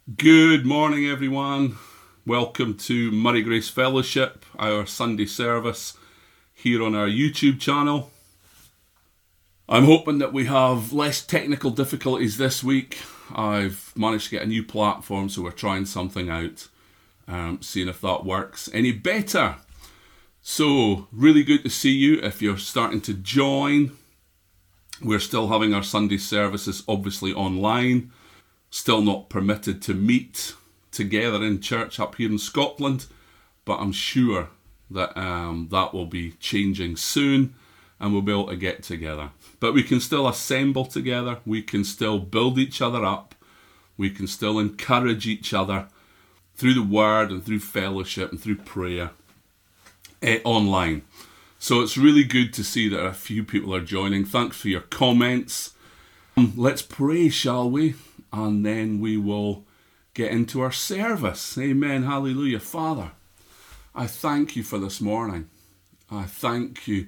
Good morning, everyone. Welcome to Murray Grace Fellowship, our Sunday service here on our YouTube channel. I'm hoping that we have less technical difficulties this week. I've managed to get a new platform, so we're trying something out, seeing if that works any better. So, really good to see you. If you're starting to join, we're still having our Sunday services, obviously online. Still not permitted to meet together in church up here in Scotland, but I'm sure that that will be changing soon and we'll be able to get together. But we can still assemble together, we can still build each other up, we can still encourage each other through the word and through fellowship and through prayer online. So it's really good to see that a few people are joining. Thanks for your comments. Let's pray, shall we? And then we will get into our service. Amen. Hallelujah. Father, I thank you for this morning. I thank you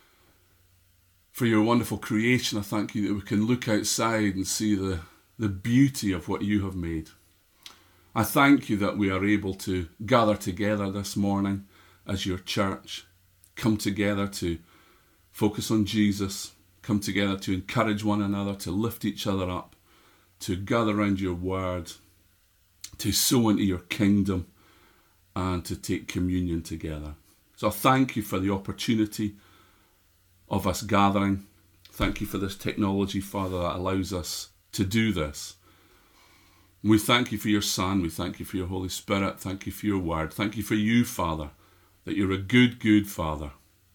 for your wonderful creation. I thank you that we can look outside and see the beauty of what you have made. I thank you that we are able to gather together this morning as your church, come together to focus on Jesus, come together to encourage one another, to lift each other up, to gather around your word, to sow into your kingdom, and to take communion together. So I thank you for the opportunity of us gathering. Thank you for this technology, Father, that allows us to do this. We thank you for your Son. We thank you for your Holy Spirit. Thank you for your word. Thank you for you, Father, that you're a good, good Father.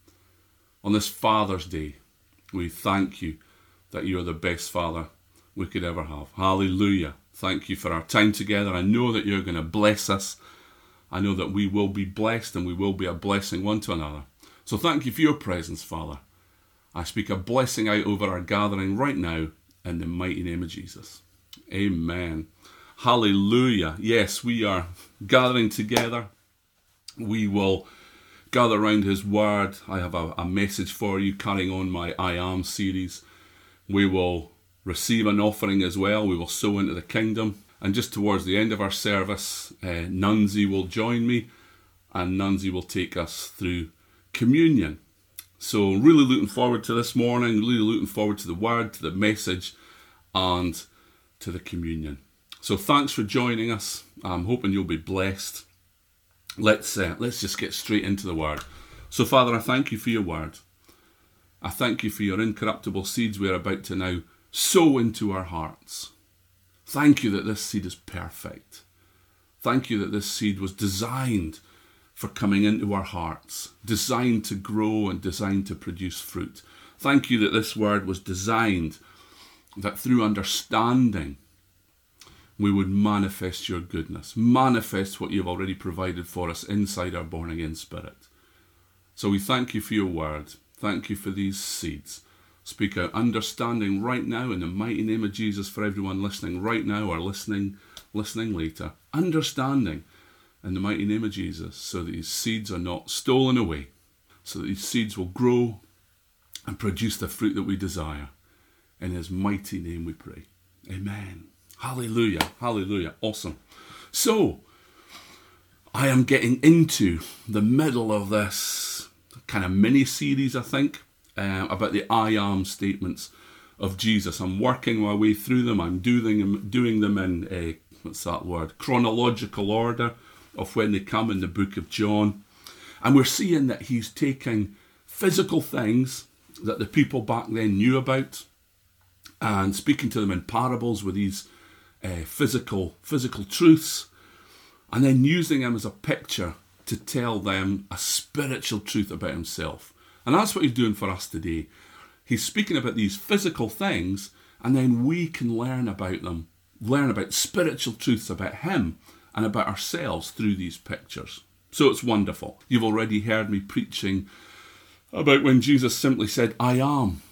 On this Father's Day, we thank you that you're the best Father we could ever have. Hallelujah. Thank you for our time together. I know that you're going to bless us. I know that we will be blessed and we will be a blessing one to another. So thank you for your presence, Father. I speak a blessing out over our gathering right now in the mighty name of Jesus. Amen. Hallelujah. Yes, we are gathering together. We will gather around his word. I have a message for you carrying on my I Am series. We will receive an offering as well. We will sow into the kingdom. And just towards the end of our service, Nunzi will join me and Nunzi will take us through communion. So really looking forward to this morning, really looking forward to the word, to the message and to the communion. So thanks for joining us. I'm hoping you'll be blessed. Let's just get straight into the word. So Father, I thank you for your word. I thank you for your incorruptible seeds we are about to now sow into our hearts. Thank you that this seed is perfect. Thank you that this seed was designed for coming into our hearts, designed to grow and designed to produce fruit. Thank you that this word was designed that through understanding we would manifest your goodness, manifest what you've already provided for us inside our born again spirit. So we thank you for your word. Thank you for these seeds. Speak out understanding right now in the mighty name of Jesus for everyone listening right now or listening later. Understanding in the mighty name of Jesus so that these seeds are not stolen away, so that these seeds will grow and produce the fruit that we desire. In his mighty name we pray. Amen. Hallelujah. Hallelujah. Awesome. So, I am getting into the middle of this kind of mini-series, I think, about the I Am statements of Jesus. I'm working my way through them. I'm doing them in, chronological order of when they come in the book of John. And we're seeing that he's taking physical things that the people back then knew about and speaking to them in parables with these physical truths, and then using them as a picture to tell them a spiritual truth about himself. And that's what he's doing for us today. He's speaking about these physical things, and then we can learn about them, learn about spiritual truths about him and about ourselves through these pictures. So it's wonderful. You've already heard me preaching about when Jesus simply said, I am.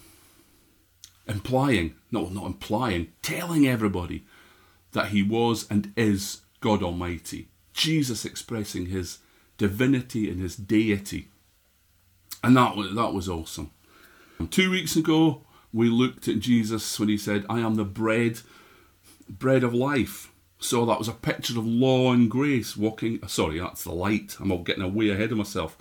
Telling everybody that he was and is God Almighty. Jesus expressing his divinity and his deity. And that was awesome. 2 weeks ago, we looked at Jesus when he said, I am the bread of life. So that was a picture of law and grace walking. Sorry, that's the light. I'm all getting way ahead of myself.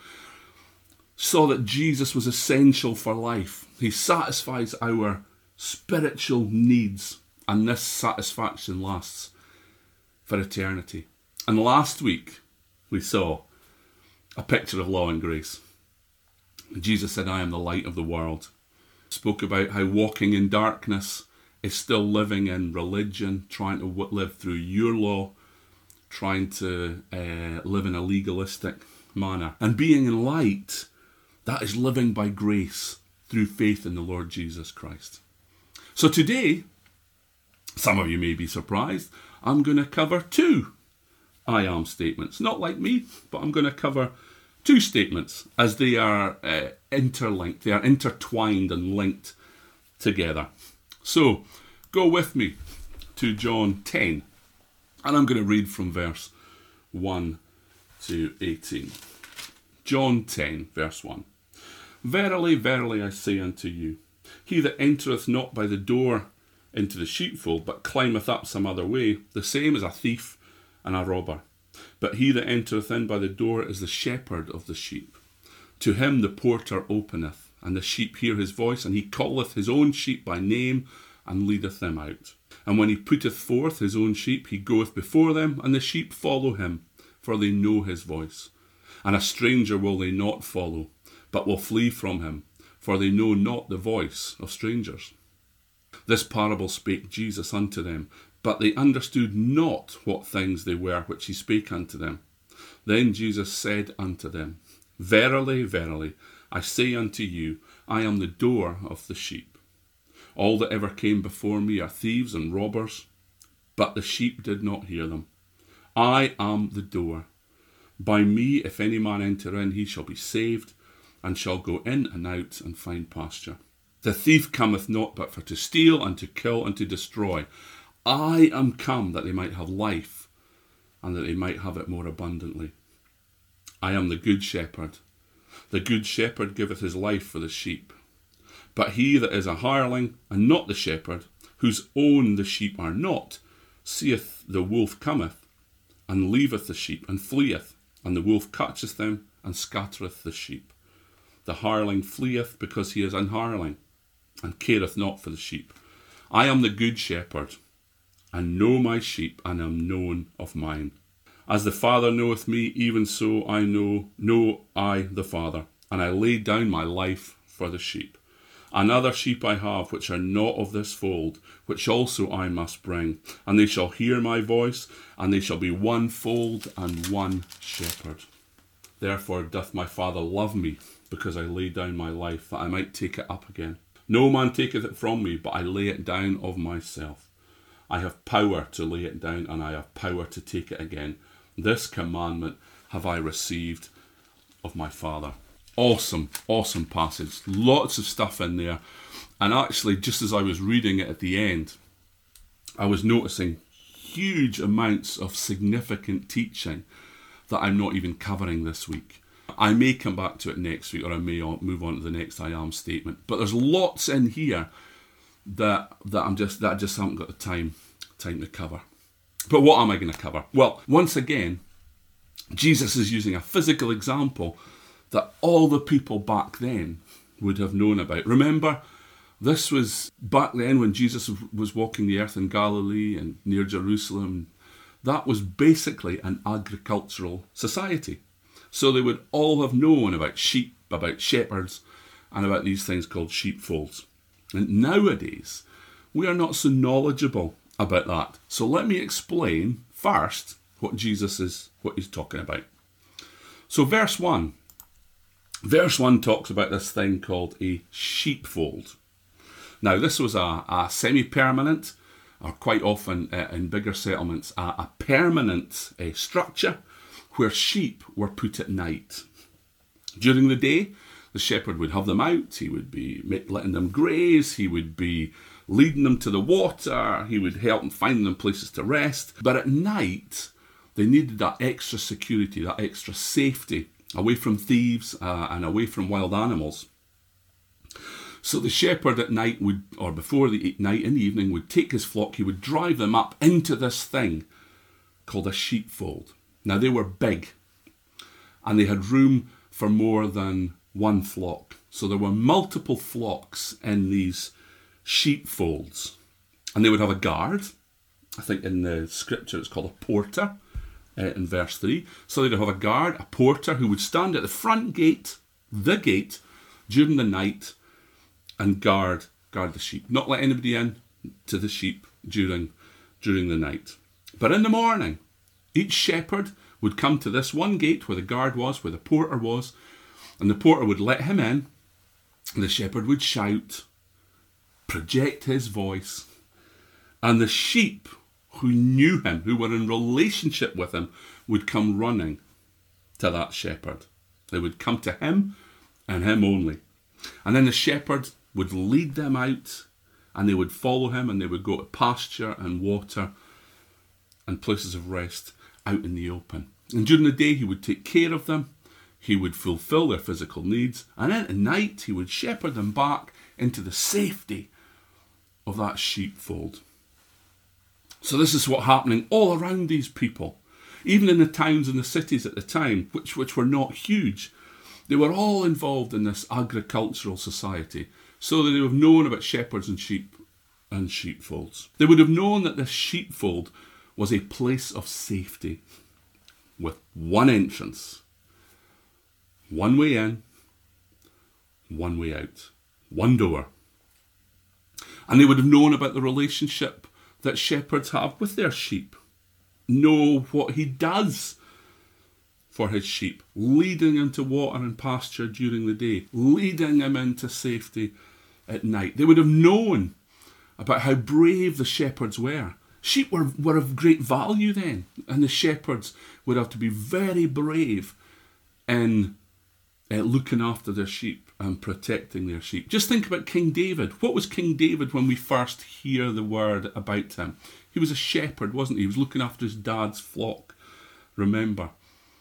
Saw that Jesus was essential for life. He satisfies our spiritual needs, and this satisfaction lasts for eternity. And last week we saw a picture of law and grace. Jesus said, I am the light of the world. Spoke about how walking in darkness is still living in religion, trying to live through your law, trying to live in a legalistic manner. And being in light, that is living by grace through faith in the Lord Jesus Christ. So today, some of you may be surprised, I'm going to cover 2 I am statements. Not like me, but I'm going to cover 2 statements as they are interlinked. They are intertwined and linked together. So, go with me to John 10, and I'm going to read from verse 1 to 18. John 10, verse 1. Verily, verily, I say unto you, he that entereth not by the door into the sheepfold, but climbeth up some other way, the same is a thief and a robber. But he that entereth in by the door is the shepherd of the sheep. To him the porter openeth, and the sheep hear his voice, and he calleth his own sheep by name, and leadeth them out. And when he putteth forth his own sheep, he goeth before them, and the sheep follow him, for they know his voice. And a stranger will they not follow, but will flee from him, for they know not the voice of strangers. This parable spake Jesus unto them, but they understood not what things they were which he spake unto them. Then Jesus said unto them, Verily, verily, I say unto you, I am the door of the sheep. All that ever came before me are thieves and robbers, but the sheep did not hear them. I am the door. By me, if any man enter in, he shall be saved, and shall go in and out and find pasture. The thief cometh not but for to steal and to kill and to destroy. I am come that they might have life, and that they might have it more abundantly. I am the good shepherd. The good shepherd giveth his life for the sheep. But he that is a hireling, and not the shepherd, whose own the sheep are not, seeth the wolf cometh, and leaveth the sheep, and fleeth, and the wolf catcheth them, and scattereth the sheep. The hireling fleeth, because he is an hireling, and careth not for the sheep. I am the good shepherd, and know my sheep, and am known of mine. As the Father knoweth me, even so I know I the Father, and I lay down my life for the sheep. Another sheep I have, which are not of this fold, which also I must bring, and they shall hear my voice, and they shall be one fold and one shepherd. Therefore doth my Father love me, because I lay down my life, that I might take it up again. No man taketh it from me, but I lay it down of myself. I have power to lay it down, and I have power to take it again. This commandment have I received of my Father. Awesome, awesome passage. Lots of stuff in there. And actually, just as I was reading it at the end, I was noticing huge amounts of significant teaching that I'm not even covering this week. I may come back to it next week, or I may move on to the next I am statement. But there's lots in here that I just haven't got the time to cover. But what am I going to cover? Well, once again, Jesus is using a physical example that all the people back then would have known about. Remember, this was back then when Jesus was walking the earth in Galilee and near Jerusalem. That was basically an agricultural society. So they would all have known about sheep, about shepherds, and about these things called sheepfolds. And nowadays, we are not so knowledgeable about that. So let me explain first what he's talking about. So verse 1 talks about this thing called a sheepfold. Now this was a semi-permanent, or quite often in bigger settlements, a permanent structure where sheep were put at night. During the day, the shepherd would have them out, he would be letting them graze, he would be leading them to the water, he would help them find them places to rest. But at night, they needed that extra security, that extra safety, away from thieves and away from wild animals. So the shepherd at night before the night in the evening, would take his flock, he would drive them up into this thing called a sheepfold. Now they were big, and they had room for more than one flock. So there were multiple flocks in these sheepfolds, and they would have a guard. I think in the scripture it's called a porter in verse 3. So they'd have a guard, a porter, who would stand at the front gate, the gate, during the night and guard the sheep. Not let anybody in to the sheep during the night. But in the morning, each shepherd would come to this one gate where the guard was, where the porter was, and the porter would let him in, and the shepherd would shout, project his voice, and the sheep who knew him, who were in relationship with him, would come running to that shepherd. They would come to him and him only. And then the shepherd would lead them out, and they would follow him, and they would go to pasture and water and places of rest out in the open. And during the day he would take care of them, he would fulfill their physical needs, and then at night he would shepherd them back into the safety of that sheepfold. So this is what's happening all around these people. Even in the towns and the cities at the time, which were not huge, they were all involved in this agricultural society. So they would have known about shepherds and sheep and sheepfolds. They would have known that this sheepfold was a place of safety with one entrance, one way in, one way out, one door. And they would have known about the relationship that shepherds have with their sheep. Know what he does for his sheep, leading them to water and pasture during the day, leading them into safety at night. They would have known about how brave the shepherds were. Sheep were of great value then, and the shepherds would have to be very brave in looking after their sheep and protecting their sheep. Just think about King David. What was King David when we first hear the word about him? He was a shepherd, wasn't he? He was looking after his dad's flock, remember.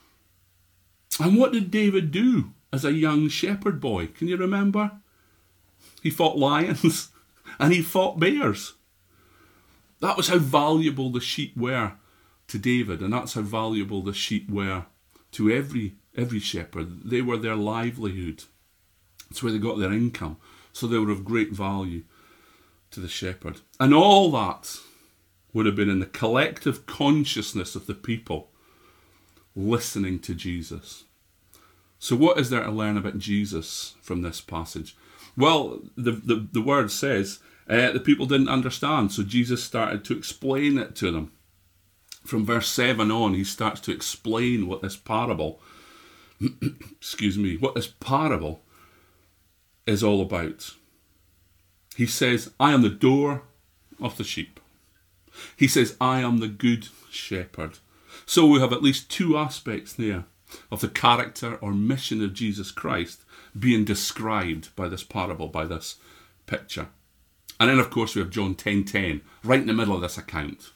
And what did David do as a young shepherd boy? Can you remember? He fought lions and he fought bears. That was how valuable the sheep were to David, and that's how valuable the sheep were to every shepherd. They were their livelihood. It's where they got their income. So they were of great value to the shepherd. And all that would have been in the collective consciousness of the people listening to Jesus. So what is there to learn about Jesus from this passage? Well, the word says the people didn't understand, so Jesus started to explain it to them. From verse 7 on, he starts to explain what this parable what this parable is all about. He says, I am the door of the sheep. He says, I am the good shepherd. So we have at least two aspects there of the character or mission of Jesus Christ being described by this parable, by this picture. And then, of course, we have John 10:10, right in the middle of this account.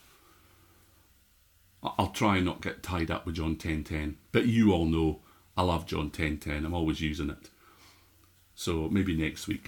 I'll try and not get tied up with John 10:10, but you all know I love John 10:10. I'm always using it. So maybe next week.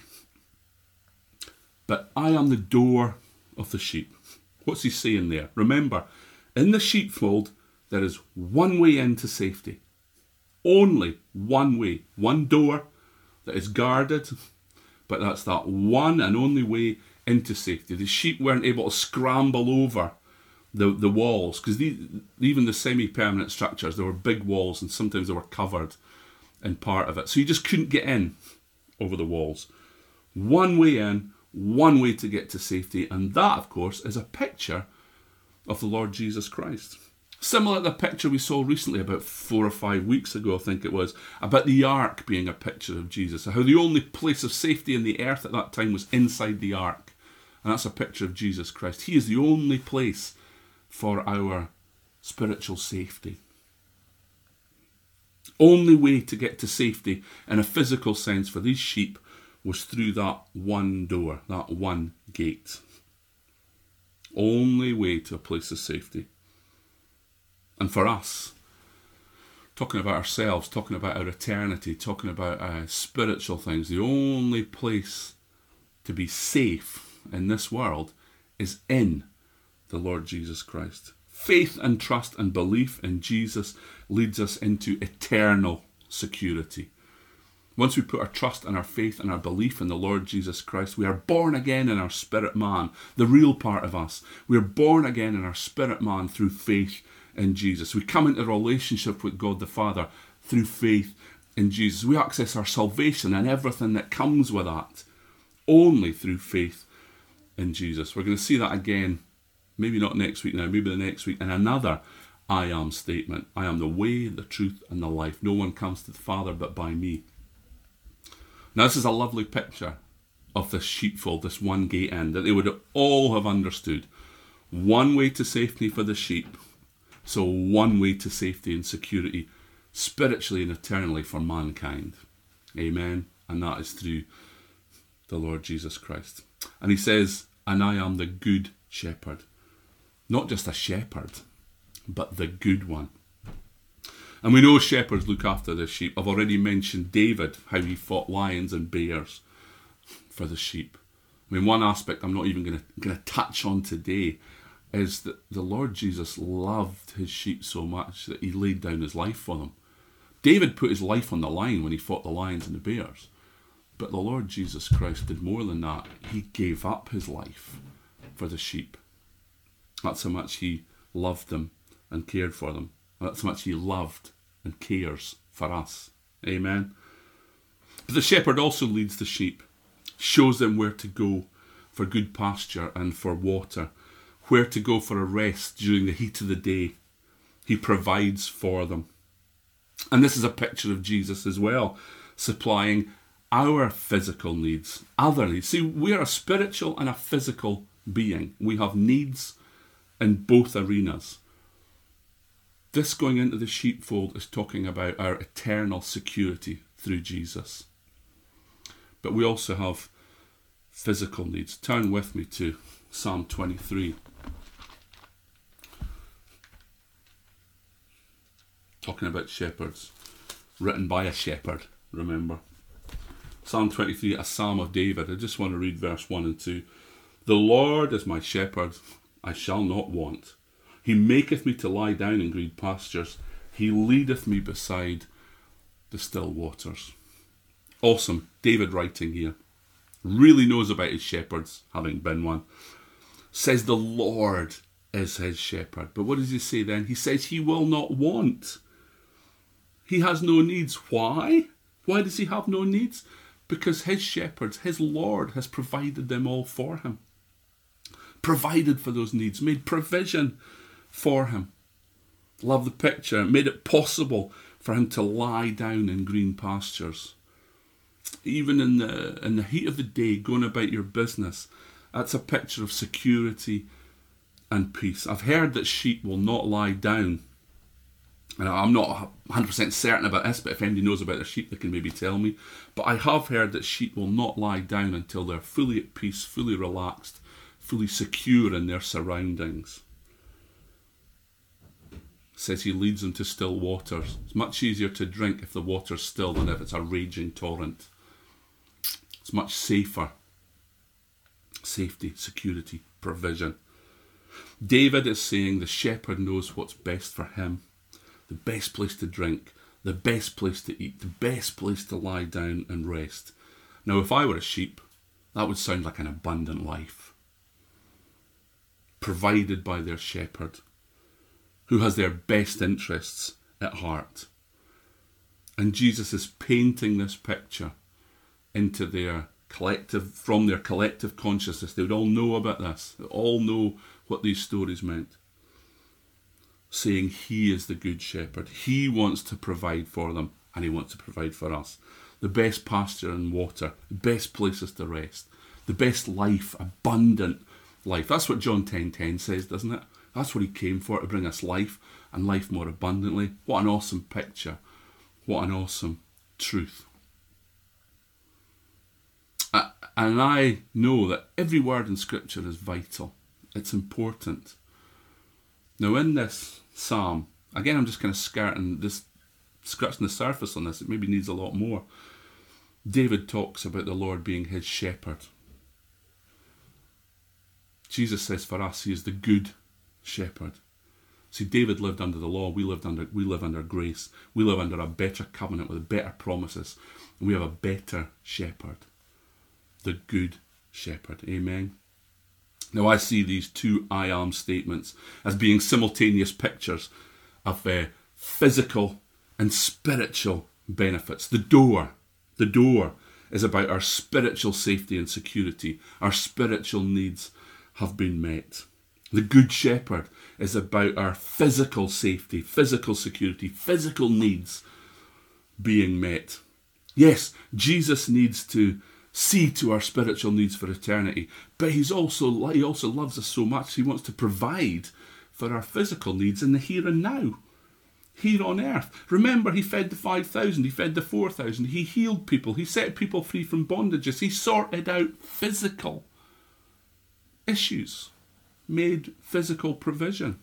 But I am the door of the sheep. What's he saying there? Remember, in the sheepfold, there is one way into safety. Only one way. One door that is guarded, but that's that one and only way into safety. The sheep weren't able to scramble over the walls, because even the semi-permanent structures, there were big walls and sometimes they were covered in part of it. So you just couldn't get in over the walls. One way in, one way to get to safety, and that, of course, is a picture of the Lord Jesus Christ. Similar to the picture we saw recently about 4 or 5 weeks ago, I think it was, about the ark being a picture of Jesus, how the only place of safety in the earth at that time was inside the ark. And that's a picture of Jesus Christ. He is the only place for our spiritual safety. Only way to get to safety in a physical sense for these sheep was through that one door, that one gate. Only way to a place of safety. And for us, talking about ourselves, talking about our eternity, talking about spiritual things, the only place to be safe in this world is in the Lord Jesus Christ. Faith and trust and belief in Jesus leads us into eternal security. Once we put our trust and our faith and our belief in the Lord Jesus Christ, we are born again in our spirit man, the real part of us. We are born again in our spirit man through faith in Jesus. We come into a relationship with God the Father through faith in Jesus. We access our salvation and everything that comes with that only through faith in Jesus. We're going to see that again, maybe not next week now, maybe the next week, in another I am statement. I am the way, the truth, and the life. No one comes to the Father but by me. Now, this is a lovely picture of this sheepfold, this one gate in, that they would all have understood. One way to safety for the sheep, so one way to safety and security, spiritually and eternally for mankind. Amen. And that is through the Lord Jesus Christ. And he says, and I am the good shepherd. Not just a shepherd, but the good one. And we know shepherds look after the sheep. I've already mentioned David, how he fought lions and bears for the sheep. I mean, one aspect I'm not even going to touch on today is that the Lord Jesus loved his sheep so much that he laid down his life for them. David put his life on the line when he fought the lions and the bears. But the Lord Jesus Christ did more than that. He gave up his life for the sheep. That's how much he loved them and cared for them. That's how much he loved and cares for us. Amen. But the shepherd also leads the sheep, shows them where to go for good pasture and for water, where to go for a rest during the heat of the day. He provides for them. And this is a picture of Jesus as well, supplying our physical needs, other needs. See, we are a spiritual and a physical being. We have needs in both arenas. This going into the sheepfold is talking about our eternal security through Jesus. But we also have physical needs. Turn with me to Psalm 23. Talking about shepherds. Written by a shepherd, remember. Psalm 23, a psalm of David. I just want to read verse 1 and 2. The Lord is my shepherd, I shall not want. He maketh me to lie down in green pastures. He leadeth me beside the still waters. Awesome. David writing here. Really knows about his shepherds, having been one. Says the Lord is his shepherd. But what does he say then? He says he will not want. He has no needs. Why? Why does he have no needs? Because his shepherds, his Lord, has provided them all for him. Provided for those needs. Made provision for him. Love the picture. It made it possible for him to lie down in green pastures. Even in the heat of the day, going about your business, that's a picture of security and peace. I've heard that sheep will not lie down. And I'm not 100% certain about this, but if anybody knows about their sheep, they can maybe tell me. But I have heard that sheep will not lie down until they're fully at peace, fully relaxed, fully secure in their surroundings. Says he leads them to still waters. It's much easier to drink if the water's still than if it's a raging torrent. It's much safer. Safety, security, provision. David is saying the shepherd knows what's best for him. The best place to drink, the best place to eat, the best place to lie down and rest. Now, if I were a sheep, that would sound like an abundant life. Provided by their shepherd, who has their best interests at heart. And Jesus is painting this picture into their collective, from their collective consciousness. They would all know about this. They would all know what these stories meant. Saying he is the good shepherd. He wants to provide for them, and he wants to provide for us. The best pasture and water, the best places to rest, the best life, abundant life. That's what John 10:10 says, doesn't it? That's what he came for, to bring us life, and life more abundantly. What an awesome picture. What an awesome truth. And I know that every word in Scripture is vital. It's important. Now in this psalm, again I'm just kind of scratching the surface on this. It maybe needs a lot more. David talks about the Lord being his shepherd. Jesus says for us, he is the good shepherd. See, David lived under the law. We live under grace. We live under a better covenant with better promises. And we have a better shepherd, the good shepherd. Amen. Now, I see these two I am statements as being simultaneous pictures of physical and spiritual benefits. The door is about our spiritual safety and security. Our spiritual needs have been met. The Good Shepherd is about our physical safety, physical security, physical needs being met. Yes, Jesus needs to see to our spiritual needs for eternity, but he also loves us so much, he wants to provide for our physical needs in the here and now, here on earth. Remember, he fed the 5,000, he fed the 4,000, he healed people, he set people free from bondages, he sorted out physical issues, made physical provision.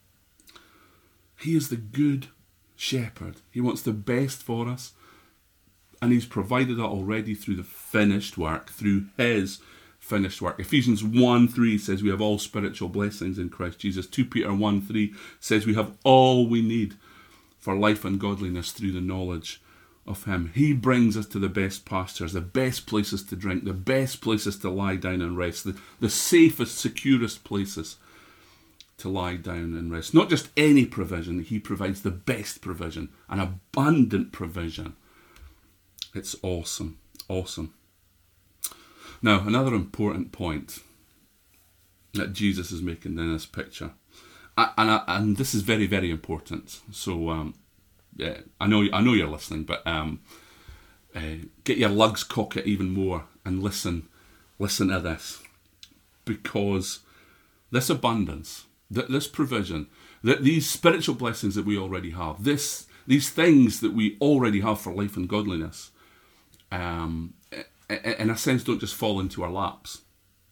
He is the Good Shepherd. He wants the best for us, and he's provided that already through the finished work, through his finished work. Ephesians 1:3 says we have all spiritual blessings in Christ Jesus. 2 Peter 1:3 says we have all we need for life and godliness through the knowledge of him. He brings us to the best pastures, the best places to drink, the best places to lie down and rest, the safest, securest places to lie down and rest. Not just any provision, he provides the best provision, an abundant provision. It's awesome, awesome. Now, another important point that Jesus is making in this picture, and this is very, very important. So, I know you're listening, but get your lugs, cock it even more, and listen to this, because this abundance, this provision, that these spiritual blessings that we already have, these things that we already have for life and godliness, in a sense, don't just fall into our laps.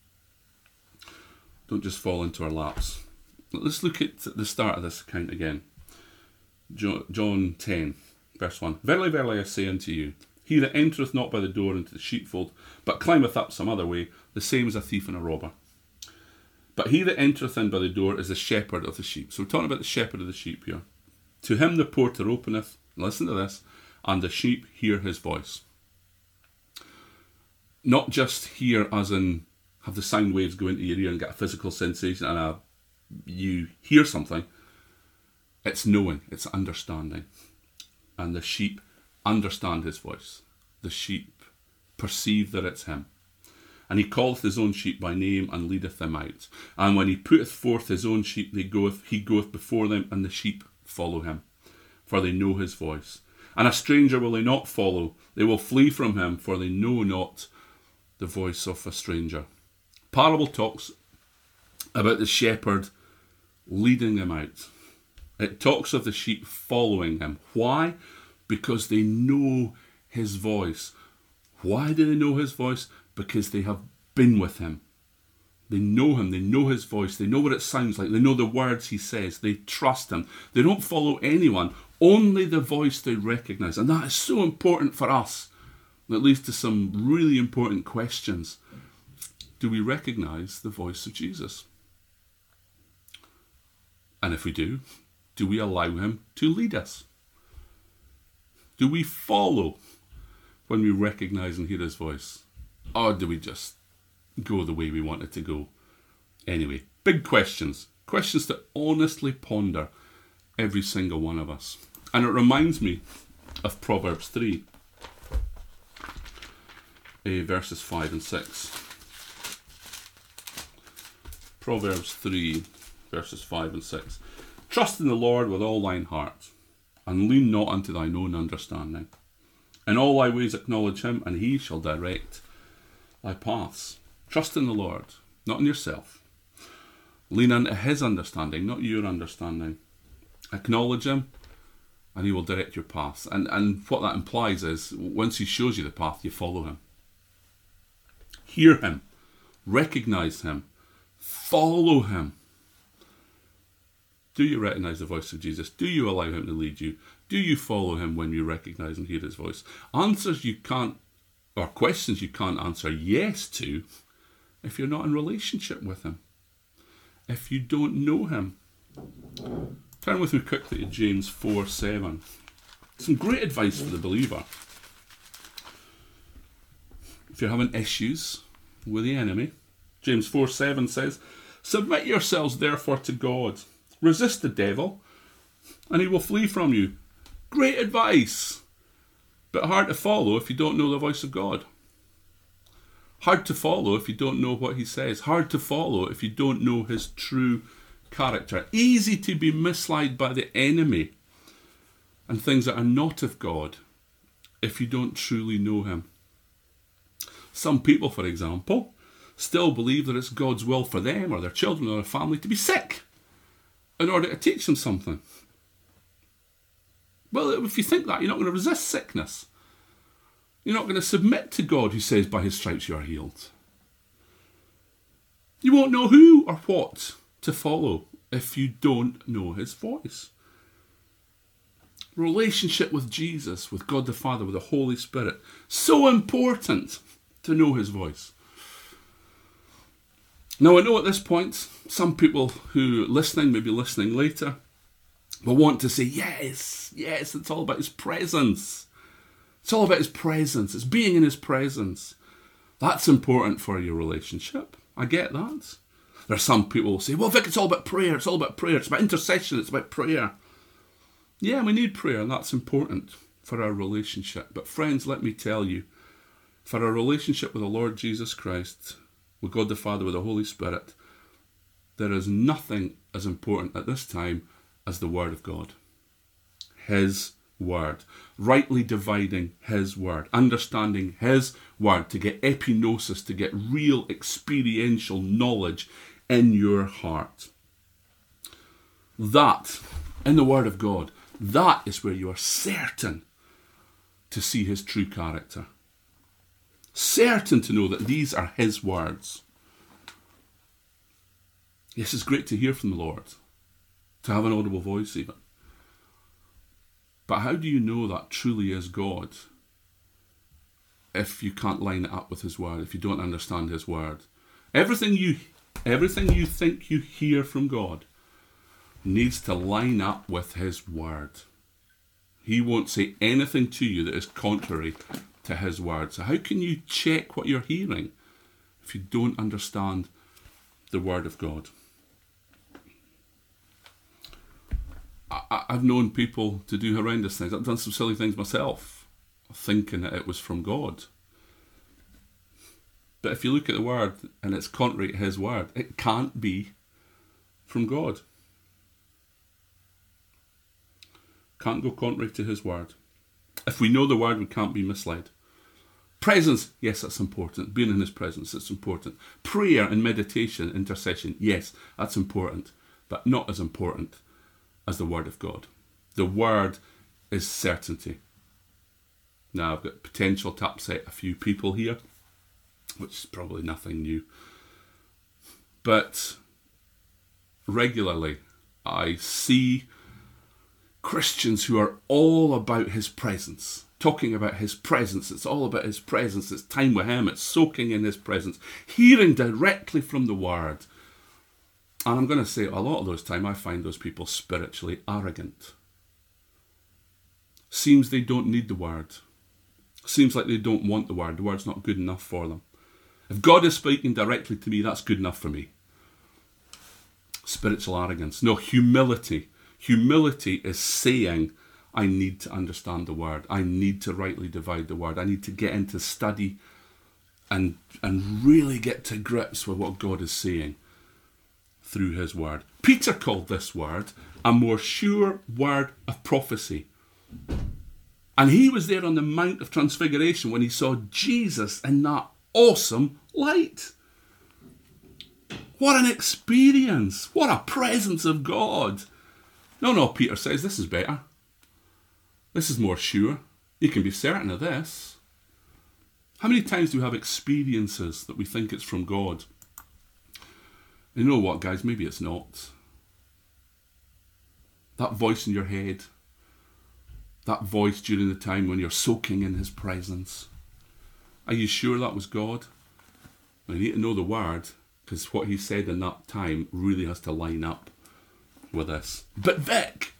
Don't just fall into our laps. Let's look at the start of this account again. John 10, verse 1. Verily, verily, I say unto you, he that entereth not by the door into the sheepfold, but climbeth up some other way, the same is a thief and a robber. But he that entereth in by the door is the shepherd of the sheep. So we're talking about the shepherd of the sheep here. To him the porter openeth, listen to this, and the sheep hear his voice. Not just hear as in have the sound waves go into your ear and get a physical sensation and you hear something. It's knowing, it's understanding. And the sheep understand his voice. The sheep perceive that it's him. And he calleth his own sheep by name and leadeth them out. And when he putteth forth his own sheep, he goeth before them, and the sheep follow him, for they know his voice. And a stranger will they not follow. They will flee from him, for they know not the voice of a stranger. Parable talks about the shepherd leading them out. It talks of the sheep following him. Why? Because they know his voice. Why do they know his voice? Because they have been with him. They know him. They know his voice. They know what it sounds like. They know the words he says. They trust him. They don't follow anyone. Only the voice they recognize. And that is so important for us. That leads to some really important questions. Do we recognize the voice of Jesus? And if we do we allow him to lead us? Do we follow when we recognize and hear his voice? Or do we just go the way we want it to go? Anyway, big questions. Questions to honestly ponder, every single one of us. And it reminds me of Proverbs 3, verses 5 and 6. Proverbs 3, verses 5 and 6. Trust in the Lord with all thine heart, and lean not unto thine own understanding. In all thy ways acknowledge him, and he shall direct thy paths. Trust in the Lord, not in yourself. Lean unto his understanding, not your understanding. Acknowledge him, and he will direct your paths. And what that implies is, once he shows you the path, you follow him. Hear him. Recognize him. Follow him. Do you recognize the voice of Jesus? Do you allow him to lead you? Do you follow him when you recognize and hear his voice? Answers you can't, or questions you can't answer yes to if you're not in relationship with him. If you don't know him. Turn with me quickly to James 4:7. Some great advice for the believer. If you're having issues with the enemy, James 4:7 says, "Submit yourselves therefore to God. Resist the devil, and he will flee from you." Great advice, but hard to follow if you don't know the voice of God. Hard to follow if you don't know what he says. Hard to follow if you don't know his true character. Easy to be misled by the enemy and things that are not of God if you don't truly know him. Some people, for example, still believe that it's God's will for them or their children or their family to be sick in order to teach them something. Well, if you think that, you're not going to resist sickness. You're not going to submit to God who says by his stripes you are healed. You won't know who or what to follow if you don't know his voice. Relationship with Jesus, with God the Father, with the Holy Spirit. So important to know his voice. Now I know at this point, some people who may be listening later, will want to say, yes, it's all about his presence. It's all about his presence. It's being in his presence. That's important for your relationship. I get that. There are some people who say, well, Vic, it's all about prayer. It's all about prayer. It's about intercession. It's about prayer. Yeah, we need prayer, and that's important for our relationship. But friends, let me tell you, for our relationship with the Lord Jesus Christ, with God the Father, with the Holy Spirit, there is nothing as important at this time as the Word of God. His Word. Rightly dividing his Word. Understanding his Word to get epignosis, to get real experiential knowledge in your heart. That, in the Word of God, that is where you are certain to see his true character. Certain to know that these are his words. Yes, it's great to hear from the Lord, to have an audible voice even. But how do you know that truly is God if you can't line it up with his word, if you don't understand his word? Everything you think you hear from God needs to line up with his word. He won't say anything to you that is contrary to his word. So how can you check what you're hearing if you don't understand the word of God? I've known people to do horrendous things. I've done some silly things myself, thinking that it was from God. But if you look at the word and it's contrary to his word, it can't be from God. Can't go contrary to his word. If we know the word, we can't be misled. Presence, yes, that's important. Being in his presence, it's important. Prayer and meditation, intercession, yes, that's important. But not as important as the word of God. The word is certainty. Now, I've got potential to upset a few people here, which is probably nothing new. But regularly, I see Christians who are all about his presence, talking about his presence. It's all about his presence. It's time with him. It's soaking in his presence, hearing directly from the word. And I'm going to say, a lot of those time, I find those people spiritually arrogant. Seems they don't need the word. Seems like they don't want the word. The word's not good enough for them. If God is speaking directly to me, that's good enough for me. Spiritual arrogance. No, humility. Humility is saying, I need to understand the word. I need to rightly divide the word. I need to get into study and really get to grips with what God is saying through his word. Peter called this word a more sure word of prophecy. And he was there on the Mount of Transfiguration when he saw Jesus in that awesome light. What an experience. What a presence of God. No, Peter says, this is better. This is more sure. You can be certain of this. How many times do we have experiences that we think it's from God? You know what, guys? Maybe it's not. That voice in your head, that voice during the time when you're soaking in his presence, are you sure that was God? You need to know the word, because what he said in that time really has to line up with this. But Vic,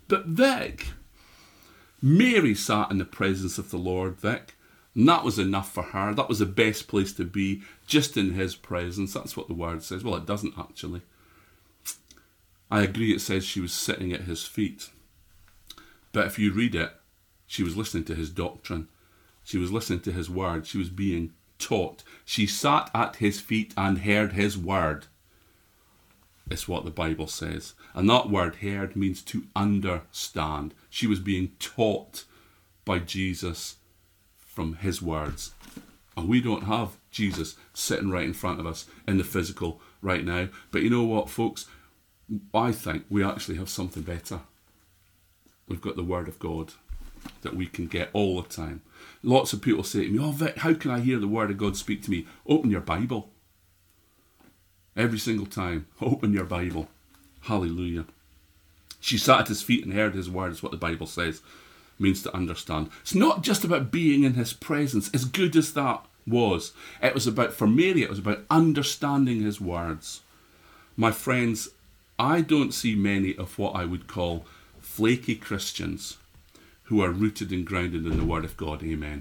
Mary sat in the presence of the Lord, Vic. And that was enough for her. That was the best place to be, just in his presence. That's what the word says. Well, it doesn't actually. I agree, it says she was sitting at his feet. But if you read it, she was listening to his doctrine. She was listening to his word. She was being taught. She sat at his feet and heard his word. It's what the Bible says. And that word heard means to understand. She was being taught by Jesus from his words. And we don't have Jesus sitting right in front of us in the physical right now. But you know what, folks? I think we actually have something better. We've got the Word of God that we can get all the time. Lots of people say to me, "Oh, Vic, how can I hear the Word of God speak to me?" Open your Bible. Every single time, open your Bible. Hallelujah. She sat at his feet and heard his words, what the Bible says. Means to understand. It's not just about being in his presence, as good as that was. It was about, for Mary, it was about understanding his words. My friends, I don't see many of what I would call flaky Christians who are rooted and grounded in the Word of God. Amen.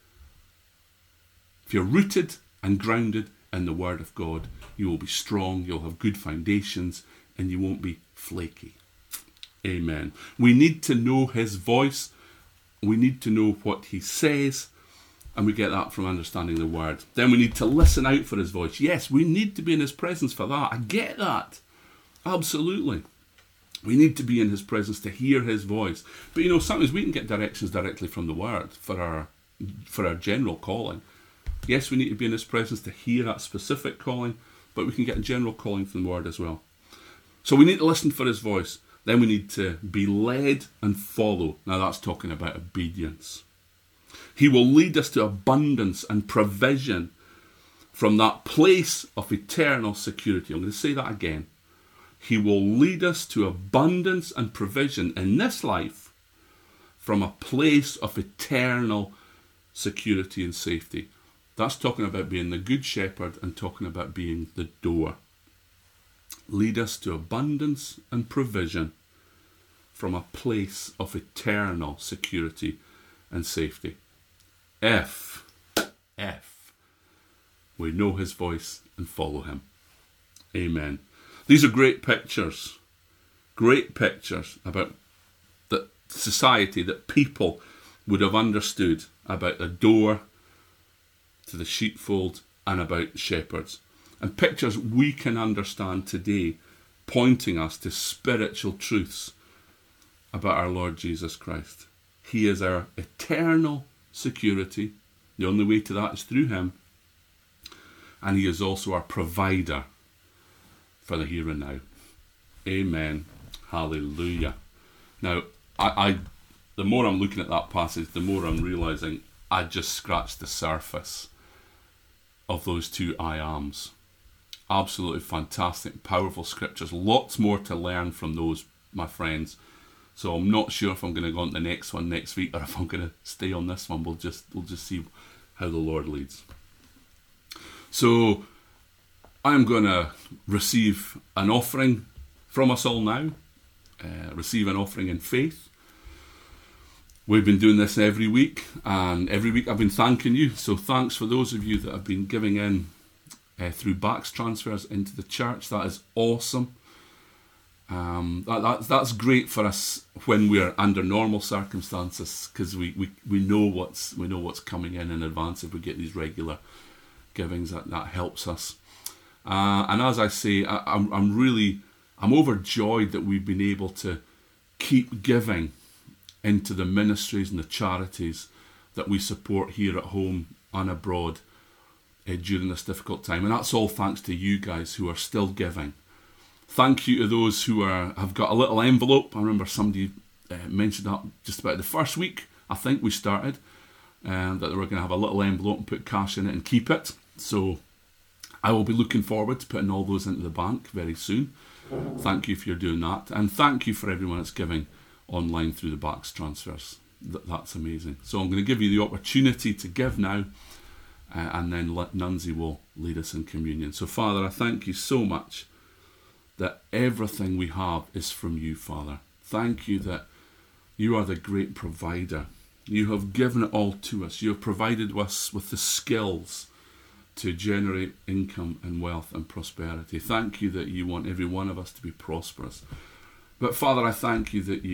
If you're rooted and grounded in the Word of God, you will be strong, you'll have good foundations, and you won't be flaky. Amen. We need to know his voice. We need to know what he says, and we get that from understanding the word. Then we need to listen out for his voice. Yes, we need to be in his presence for that. I get that. Absolutely. We need to be in his presence to hear his voice. But you know, sometimes we can get directions directly from the word for our general calling. Yes, we need to be in his presence to hear that specific calling, but we can get a general calling from the word as well. So we need to listen for his voice. Then we need to be led and follow. Now that's talking about obedience. He will lead us to abundance and provision from that place of eternal security. I'm going to say that again. He will lead us to abundance and provision in this life from a place of eternal security and safety. That's talking about being the good shepherd and talking about being the door. Lead us to abundance and provision from a place of eternal security and safety. If we know his voice and follow him. Amen. These are great pictures about the society that people would have understood about the door to the sheepfold and about shepherds. And pictures we can understand today, pointing us to spiritual truths about our Lord Jesus Christ. He is our eternal security. The only way to that is through him. And he is also our provider for the here and now. Amen. Hallelujah. Now, the more I'm looking at that passage, the more I'm realising I just scratched the surface of those two I ams. Absolutely fantastic, powerful scriptures. Lots more to learn from those, my friends. So I'm not sure if I'm going to go on to the next one next week or if I'm going to stay on this one. We'll just see how the Lord leads. So I'm going to receive an offering from us all now. Receive an offering in faith. We've been doing this every week, and every week I've been thanking you. So thanks for those of you that have been giving in through BACS transfers into the church. That is awesome. That's great for us when we're under normal circumstances, because we know what's coming in advance. If we get these regular givings, that helps us. And as I say, I'm overjoyed that we've been able to keep giving into the ministries and the charities that we support here at home and abroad during this difficult time. And that's all thanks to you guys who are still giving. Thank you to those who have got a little envelope. I remember somebody mentioned that just about the first week, I think we started, that they were going to have a little envelope and put cash in it and keep it. So I will be looking forward to putting all those into the bank very soon. Thank you if you're doing that. And thank you for everyone that's giving online through the BACS transfers. That's amazing. So I'm going to give you the opportunity to give now, and then Nunzi will lead us in communion. So Father, I thank you so much that everything we have is from you, Father. Thank you that you are the great provider. You have given it all to us. You have provided us with the skills to generate income and wealth and prosperity. Thank you that you want every one of us to be prosperous. But Father, I thank you that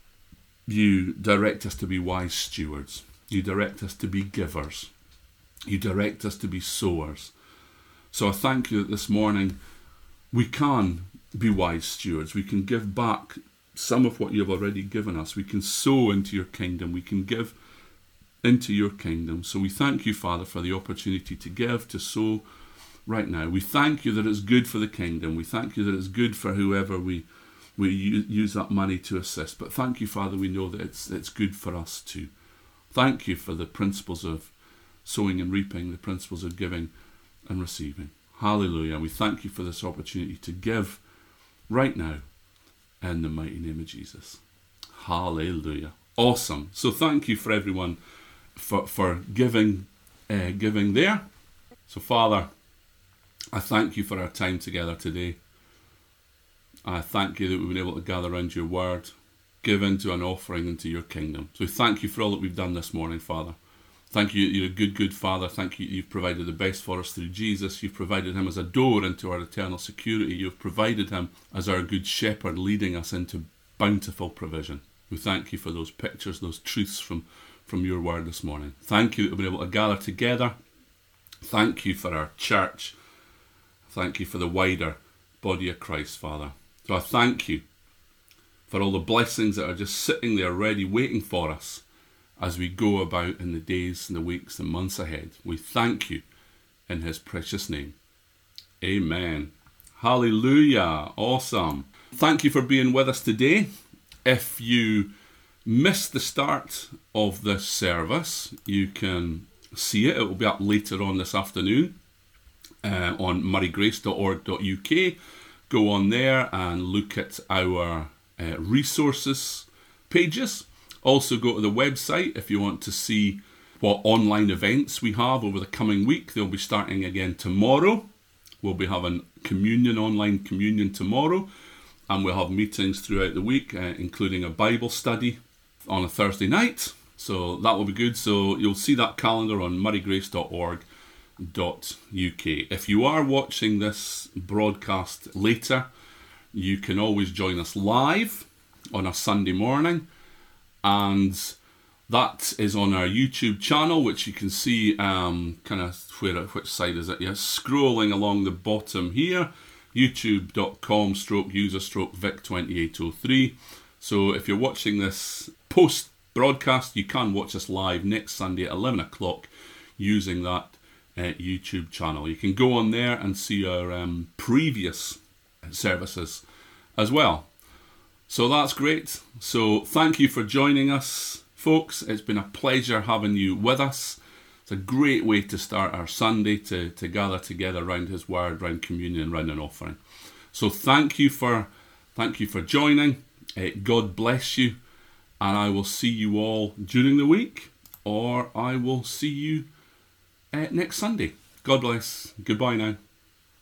you direct us to be wise stewards. You direct us to be givers. You direct us to be sowers. So I thank you that this morning we can be wise stewards. We can give back some of what you have already given us. We can sow into your kingdom. We can give into your kingdom. So we thank you, Father, for the opportunity to give, to sow right now. We thank you that it's good for the kingdom. We thank you that it's good for whoever we use that money to assist. But thank you, Father, we know that it's good for us too. Thank you for the principles of sowing and reaping, the principles of giving and receiving. Hallelujah. We thank you for this opportunity to give right now in the mighty name of Jesus. Hallelujah. Awesome. So thank you for everyone for giving there. So Father, I thank you for our time together today. I thank you that we've been able to gather around your word, give into an offering into your kingdom. So thank you for all that we've done this morning, Father. Thank you, you're a good, good Father. Thank you, you've provided the best for us through Jesus. You've provided him as a door into our eternal security. You've provided him as our good shepherd, leading us into bountiful provision. We thank you for those pictures, those truths from your word this morning. Thank you that we've been able to gather together. Thank you for our church. Thank you for the wider body of Christ, Father. So I thank you for all the blessings that are just sitting there ready, waiting for us as we go about in the days and the weeks and months ahead. We thank you in his precious name. Amen. Hallelujah. Awesome. Thank you for being with us today. If you missed the start of this service, you can see it. It will be up later on this afternoon on murraygrace.org.uk. Go on there and look at our resources pages. Also go to the website if you want to see what online events we have over the coming week. They'll be starting again tomorrow. We'll be having online communion tomorrow, and we'll have meetings throughout the week, including a Bible study on a Thursday night. So that will be good. So you'll see that calendar on murraygrace.org.uk. If you are watching this broadcast later, you can always join us live on a Sunday morning, and that is on our YouTube channel, which you can see which side is it? Yes, scrolling along the bottom here, youtube.com/user/Vic2803. So if you're watching this post-broadcast, you can watch us live next Sunday at 11 o'clock using that YouTube channel. You can go on there and see our previous services as well. So that's great. So thank you for joining us, folks. It's been a pleasure having you with us. It's a great way to start our Sunday, to gather together around his word, around communion, around an offering. So thank you for joining. God bless you. And I will see you all during the week, or I will see you next Sunday. God bless. Goodbye now.